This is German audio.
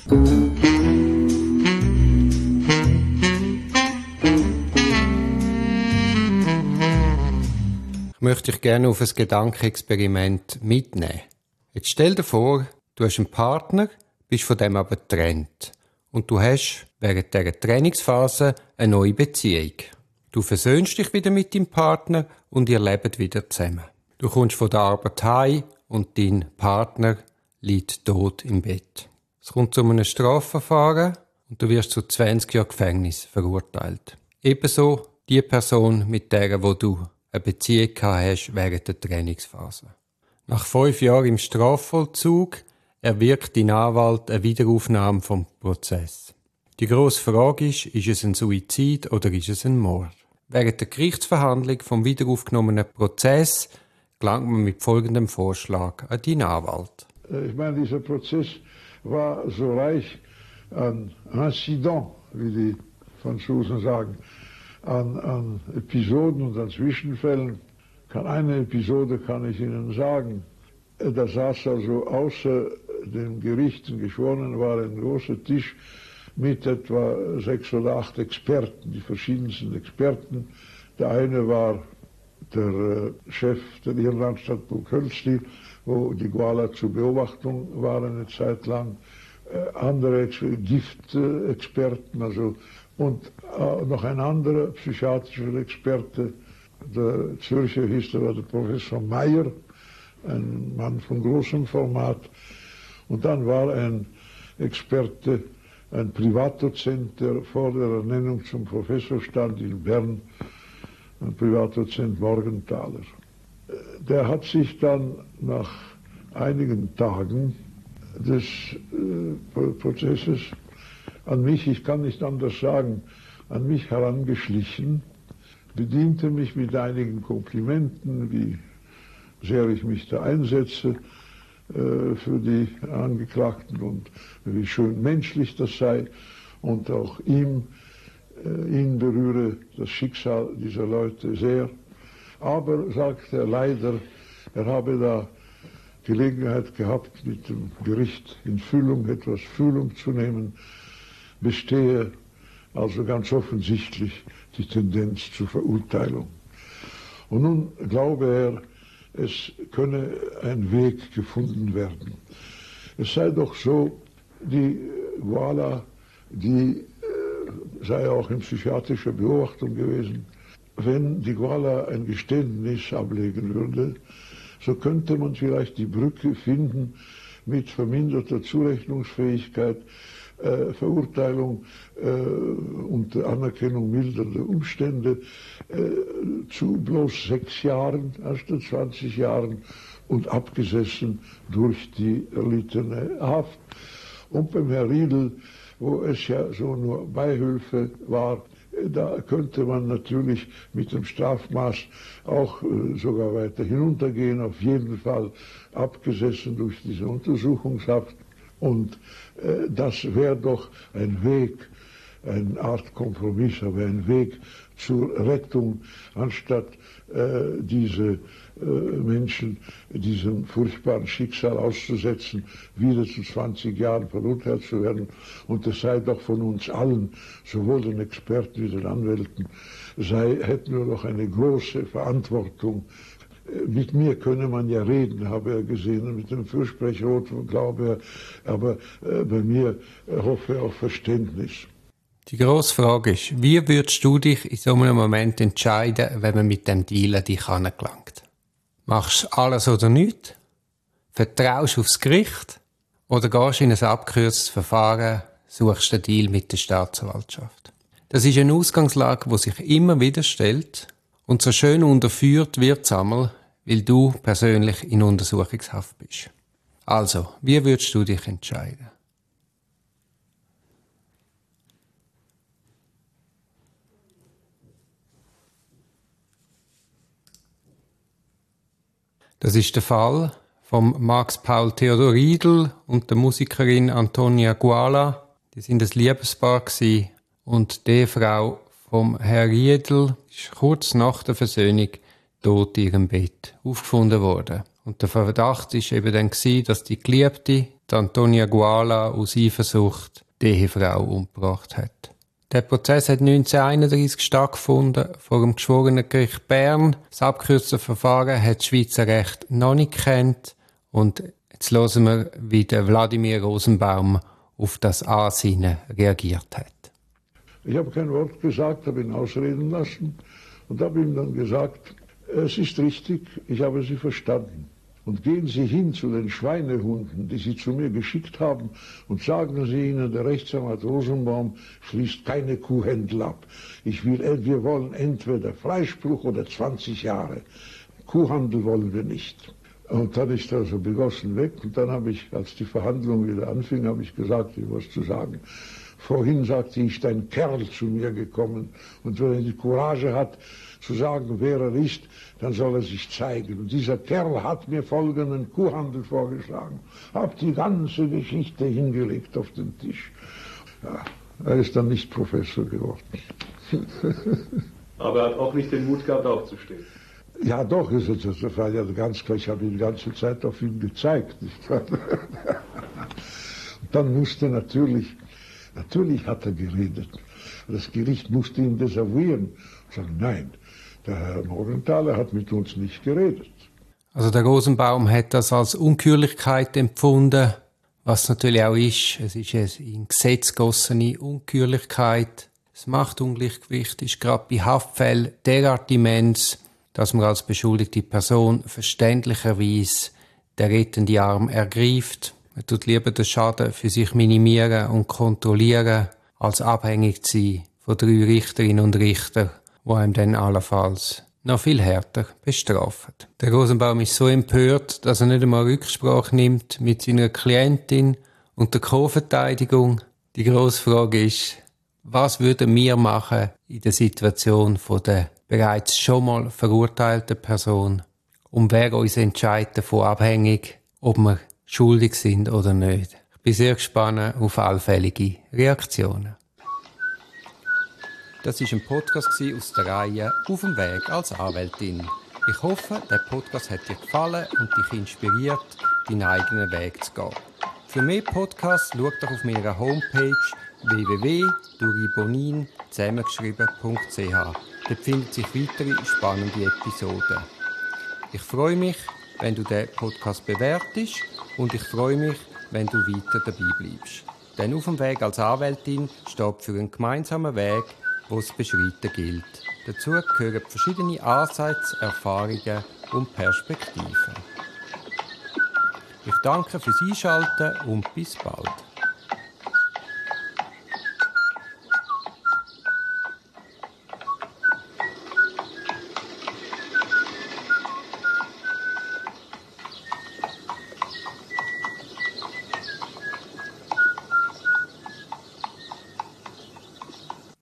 Ich möchte dich gerne auf ein Gedankenexperiment mitnehmen. Jetzt stell dir vor, du hast einen Partner, bist von dem aber getrennt. Und du hast während dieser Trainingsphase eine neue Beziehung. Du versöhnst dich wieder mit deinem Partner und ihr lebt wieder zusammen. Du kommst von der Arbeit heim und dein Partner liegt tot im Bett. Es kommt zu einem Strafverfahren und du wirst zu 20 Jahren Gefängnis verurteilt. Ebenso die Person, mit der wo du eine Beziehung hast während der Trainingsphase. Nach 5 Jahren im Strafvollzug erwirkt dein Anwalt eine Wiederaufnahme vom Prozess. Die grosse Frage ist es ein Suizid oder ist es ein Mord? Während der Gerichtsverhandlung vom wiederaufgenommenen Prozess gelangt man mit folgendem Vorschlag an deinen Anwalt. Ich meine, dieser Prozess war so reich an Incidents, wie die Franzosen sagen, an Episoden und an Zwischenfällen. Eine Episode kann ich Ihnen sagen. Da saß also außer den Gerichten geschworenen war ein großer Tisch mit etwa 6 oder 8 Experten, die verschiedensten Experten. Der eine war der Chef der Irrenanstalt Burghölzli, wo die Guala zur Beobachtung waren eine Zeit lang. Andere Giftexperten, und noch ein anderer psychiatrischer Experte, der Zürcher hieß der Professor Meyer, ein Mann von großem Format. Und dann war ein Experte, ein Privatdozent, der vor der Ernennung zum Professor stand in Bern, ein Privatdozent Morgenthaler. Der hat sich dann nach einigen Tagen des Prozesses an mich, ich kann nicht anders sagen, an mich herangeschlichen, bediente mich mit einigen Komplimenten, wie sehr ich mich da einsetze für die Angeklagten und wie schön menschlich das sei und auch ihn berühre das Schicksal dieser Leute sehr. Aber, sagt er leider, er habe da Gelegenheit gehabt, mit dem Gericht in Füllung, etwas Fühlung zu nehmen, bestehe also ganz offensichtlich die Tendenz zur Verurteilung. Und nun glaube er, es könne ein Weg gefunden werden. Es sei doch so, die Guala, die sei auch in psychiatrischer Beobachtung gewesen. Wenn die Guala ein Geständnis ablegen würde, so könnte man vielleicht die Brücke finden mit verminderter Zurechnungsfähigkeit, Verurteilung und Anerkennung mildernder Umstände zu bloß 6 Jahren anstatt 20 Jahren und abgesessen durch die erlittene Haft. Und beim Herrn Riedl, wo es ja so nur Beihilfe war, da könnte man natürlich mit dem Strafmaß auch sogar weiter hinuntergehen, auf jeden Fall abgesessen durch diese Untersuchungshaft. Und das wäre doch ein Weg, eine Art Kompromiss, aber ein Weg zur Rettung, anstatt diese Menschen diesem furchtbaren Schicksal auszusetzen, wieder zu 20 Jahren verurteilt zu werden. Und es sei doch von uns allen, sowohl den Experten wie den Anwälten, hätten wir doch eine große Verantwortung. Mit mir könne man ja reden, habe er gesehen, mit dem Fürsprecher, glaube er, aber bei mir hoffe er auf Verständnis. Die grosse Frage ist, wie würdest du dich in so einem Moment entscheiden, wenn man mit dem Deal an dich angelangt? Machst du alles oder nichts? Vertraust du aufs Gericht? Oder gehst du in ein abgekürztes Verfahren, suchst den Deal mit der Staatsanwaltschaft? Das ist eine Ausgangslage, die sich immer wieder stellt und so schön unterführt wird es einmal, weil du persönlich in Untersuchungshaft bist. Also, wie würdest du dich entscheiden? Das ist der Fall von Max Paul Theodor Riedl und der Musikerin Antonia Guala. Die sind ein Liebespaar gewesen. Und die Frau vom Herr Riedl ist kurz nach der Versöhnung tot in ihrem Bett aufgefunden worden. Und der Verdacht ist eben dann gewesen, dass die Geliebte Antonia Guala aus Eifersucht die Ehefrau umgebracht hat. Der Prozess hat 1931 stattgefunden vor dem Geschworenengericht Bern. Das abgekürzte Verfahren hat das Schweizer Recht noch nicht gekannt. Und jetzt hören wir, wie der Wladimir Rosenbaum auf das Ansinnen reagiert hat. Ich habe kein Wort gesagt, habe ihn ausreden lassen und habe ihm dann gesagt, es ist richtig, ich habe Sie verstanden. Und gehen Sie hin zu den Schweinehunden, die Sie zu mir geschickt haben, und sagen Sie ihnen, der Rechtsanwalt Rosenbaum schließt keine Kuhhändel ab. Wir wollen entweder Freispruch oder 20 Jahre. Kuhhandel wollen wir nicht. Und dann ist er so begossen weg. Und dann habe ich, als die Verhandlung wieder anfing, habe ich gesagt, ich was zu sagen. Vorhin sagte ich, ist ein Kerl zu mir gekommen. Und wenn er die Courage hat, zu sagen, wer er ist, dann soll er sich zeigen. Und dieser Kerl hat mir folgenden Kuhhandel vorgeschlagen. Hab die ganze Geschichte hingelegt auf den Tisch. Ja, er ist dann nicht Professor geworden. Aber er hat auch nicht den Mut gehabt, aufzustehen. Ja, doch, das war ja ganz klar. Ich habe ihn die ganze Zeit auf ihn gezeigt. Und dann musste natürlich hat er geredet. Das Gericht musste ihn desavouieren. Sagen, nein, der Herr Morgenthaler hat mit uns nicht geredet. Also der Rosenbaum hat das als Unkürlichkeit empfunden, was natürlich auch ist. Es ist eine in Gesetz gegossene Unkürlichkeit. Das Machtungleichgewicht ist gerade bei Haftfällen derart immens, dass man als beschuldigte Person verständlicherweise den rettenden Arm ergreift. Man tut lieber den Schaden für sich minimieren und kontrollieren, als abhängig zu sein von 3 Richterinnen und Richtern, die einem dann allenfalls noch viel härter bestrafen. Der Rosenbaum ist so empört, dass er nicht einmal Rücksprache nimmt mit seiner Klientin und der Co-Verteidigung. Die grosse Frage ist, was würden wir machen in der Situation von der bereits schon mal verurteilten Person? Und wer uns entscheidet davon abhängig, ob wir schuldig sind oder nicht. Ich bin sehr gespannt auf allfällige Reaktionen. Das war ein Podcast aus der Reihe «Auf dem Weg als Anwältin». Ich hoffe, der Podcast hat dir gefallen und dich inspiriert, deinen eigenen Weg zu gehen. Für mehr Podcasts schau doch auf meiner Homepage www.duribonin zusammengeschrieben.ch. Dort finden sich weitere spannende Episoden. Ich freue mich, wenn du den Podcast bewertest und ich freue mich, wenn du weiter dabei bleibst. Denn auf dem Weg als Anwältin steht für einen gemeinsamen Weg, den es zu beschreiten gilt. Dazu gehören verschiedene Ansätze, Erfahrungen und Perspektiven. Ich danke fürs Einschalten und bis bald.